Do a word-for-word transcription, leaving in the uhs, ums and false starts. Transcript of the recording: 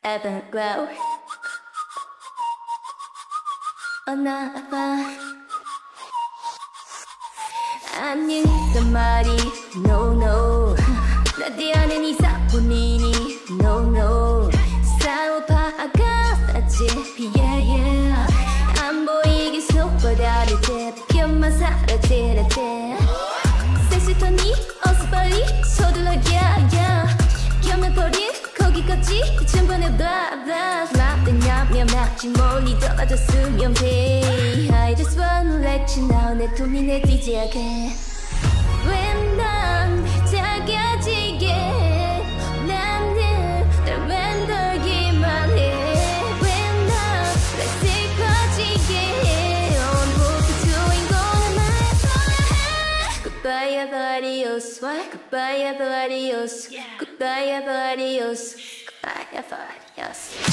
ebb and glow. 어나봐 아니란 말이 no no 나대 안에 이사뿐이니 no no 싸워봐가다지 yeah yeah 안 보이게 손바닥을 대표만 사라지라 돼 섹시터니 어서 빨리 서둘러 yeah yeah 겸해버린 거기까지 전번에 blah blah 막대냐면 막지 멀리 떨어졌으면 돼 I just wanna let you know 내 돈이 내 디제하게 왜 난 작아지게 나는 널 만들기만 해왜난 다시 커지게 해 오늘부터 주인공은 나의 Goodbye adios Goodbye adios Goodbye adios Goodbye adios